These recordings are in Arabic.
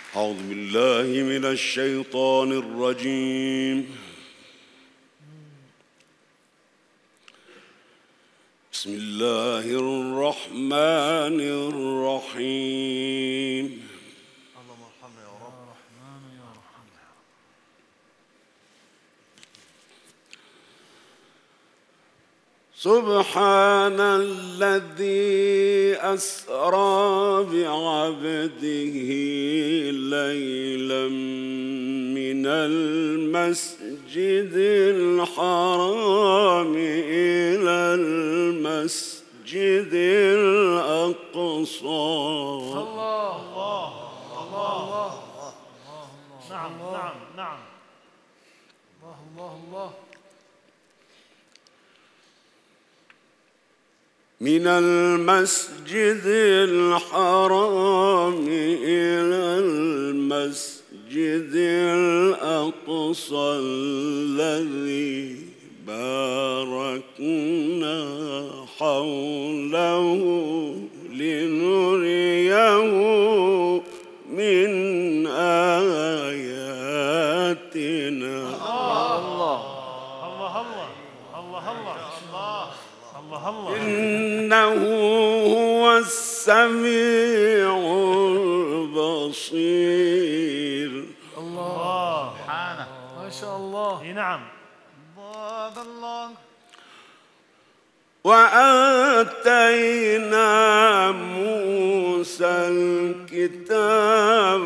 أعوذ بالله من الشيطان الرجيم. بسم الله الرحمن الرحيم. اللهم ارحمنا يا رب. الرحمن يا رحمن. سبحان الذي أسرى بعبده ليلا من المسجد الحرام إلى المسجد الأقصى. الله الله الله. نعم نعم نعم. الله الله الله. من المسجد الحرام إلى المسجد الأقصى الذي باركنا حوله لنريه من آياتنا. الله الله الله الله الله. إنه هو السميع البصير. الله سبحانه ما شاء الله. نعم. الله. وآتينا موسى الكتاب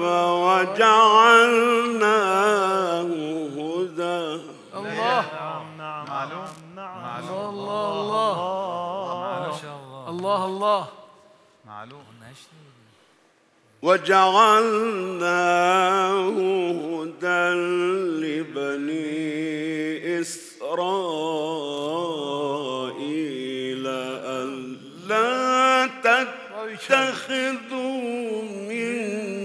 وجعلناه هدى. الله نعم معلوم نعم الله الله ما شاء الله الله الله معلوم. وجعلناه هدى لبني إسرائيل ألا تتخذوا من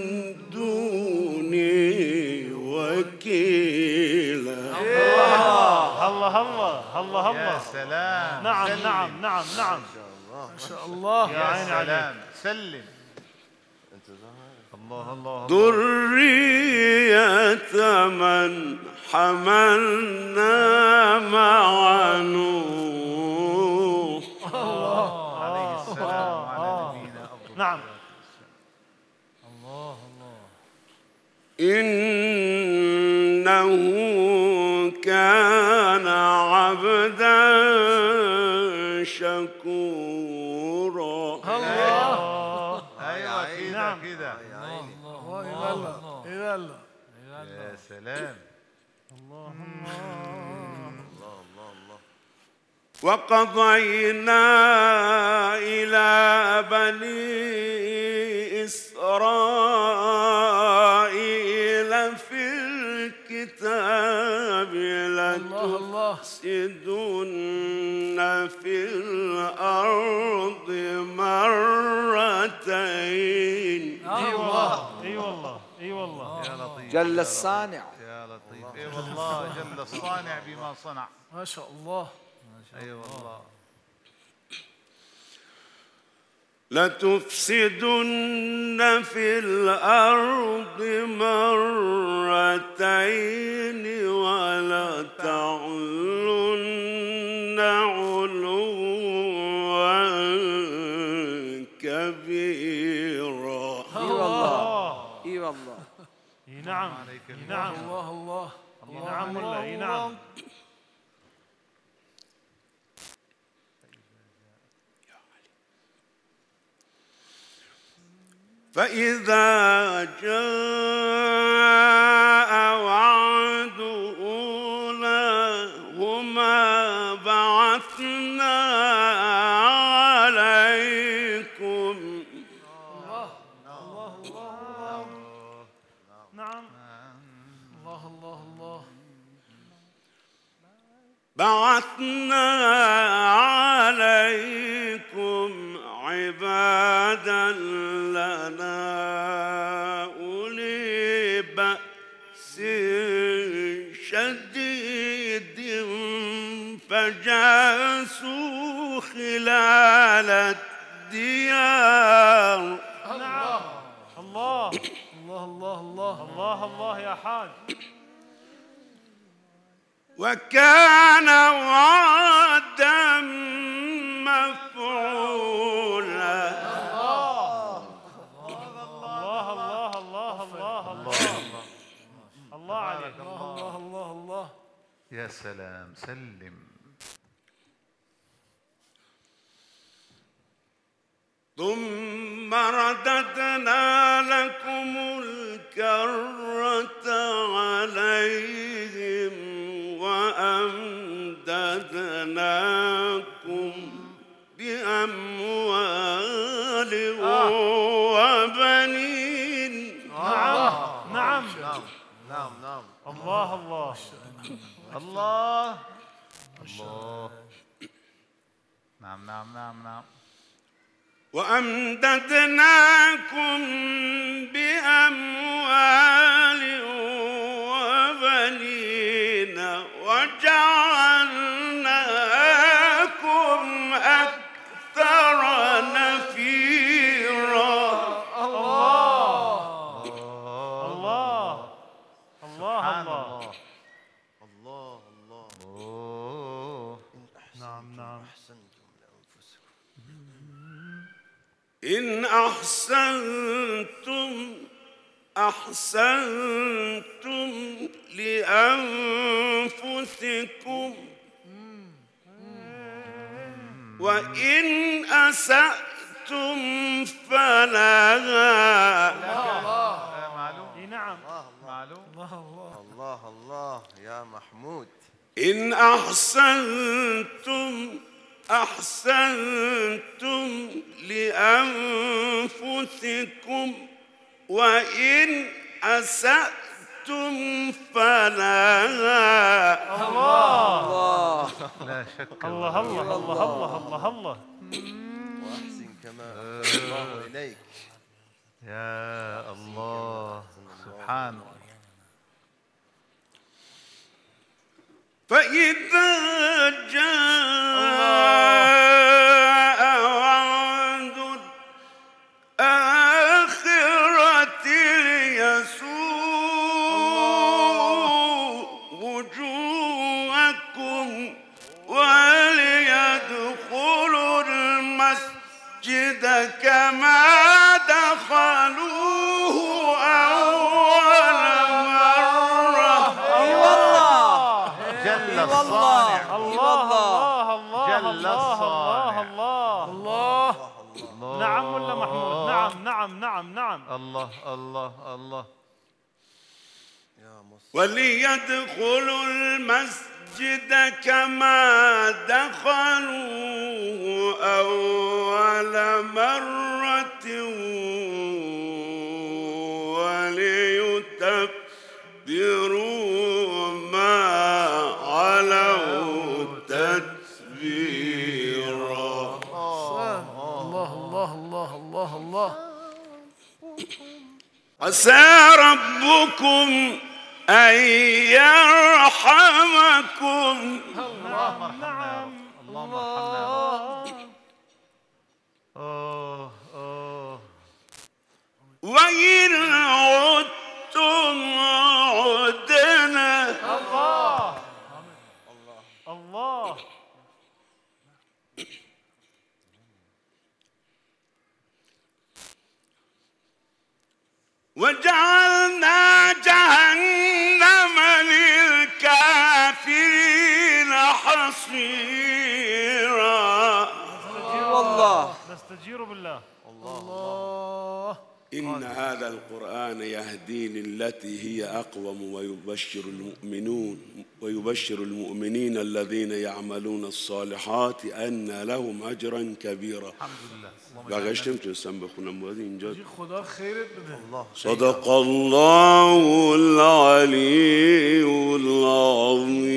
دوني وكيلا. الله الله يا سلام. نعم نعم نعم نعم ما شاء الله. يا عيني عليك. سلم. الله الله. ذرية من حملنا مع نوح. الله عليه السلام وعلى نبينا أفضل. نعم. الله الله. إنه كان عبدا شكورا. الله. أيوة كده كده. الله يا سلام. الله وقضينا إلى بني إسرائيل في الكتاب لتفسدن في الأرض مرتين. اي والله يا لطيف. جل الصانع يا لطيف. اي والله جل الصانع بما صنع. ما شاء الله. اي والله. لتفسدن في الأرض مرتين ولتعلن علوا كبيرا. اي والله. نعم نعم الله الله. نعم والله نعم. فإذا جاء وعد أولاهما بعثنا عليكم. الله نعم. الله بعثنا عليكم عبادا لنا أولي بأس شديد فجاسوا خلال الديار. الله الله الله الله الله الله الله الله يا حاج. وكان وعدا مفعولا. الله الله الله الله الله الله عليك. الله الله الله. يا سلام. سلم. ثم رددنا لكم الكرة عليهم وأمددناكم بأموال وبنين. نعم نعم نعم نعم. الله الله الله الله. نعم نعم نعم نعم. وأمددناكم بأموال وبنين وجعلناكم أكثر نفيرا. الله الله الله الله الله الله. نعم نعم. إن أحسنتم أحسنتم لأنفسكم وإن أسأتم فلها. معلوم. نعم معلوم. الله الله يا محمود. إن أحسنتم أحسنتم لأنفسكم وإن أسأتم فلها. الله لا شك. الله الله الله الله الله. وأحسن كما أحسن الله إليك. يا الله سبحان الله. فإذا جاء وعد الآخرة ليسوء وجوهكم وليدخلوا المسجد كما دخلوه أول مرة. جل الصانع. الله الله جل الله الصانع. الله الله. نعم ولا محمود؟ نعم نعم نعم نعم. الله الله الله. وليدخلوا المسجد كما دخلوه أول مرة وليتبروا ما علوا تتبيرا. الله الله الله الله الله. عسى ربكم أن يرحمكم. اللهم ارحمنا يا رب. اللهم ارحمنا يا رب. وإن عدتم عدنا. الله الله. وجعلنا جهنم للكافرين حصيرا. والله نستجير بالله. الله. إن هذا القرآن يهدي للتي هي أقوم ويبشر المؤمنين الذين يعملون الصالحات أن لهم أجرا كبيرا. الحمد لله. بغشتم تسمى بخنا موذين جد. خدا خير بده. صدق الله العلي العظيم.